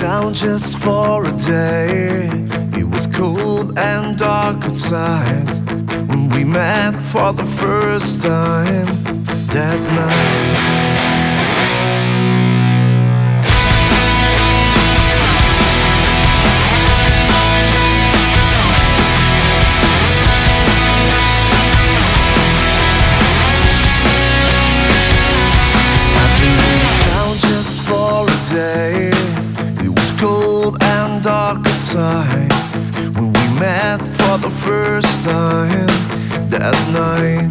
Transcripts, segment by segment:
town just for a day. It was cold and dark outside when we met for the first time that night. It was cold and dark outside when we met for the first time that night.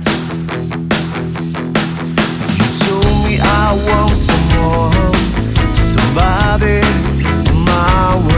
You told me I want someone, somebody my way.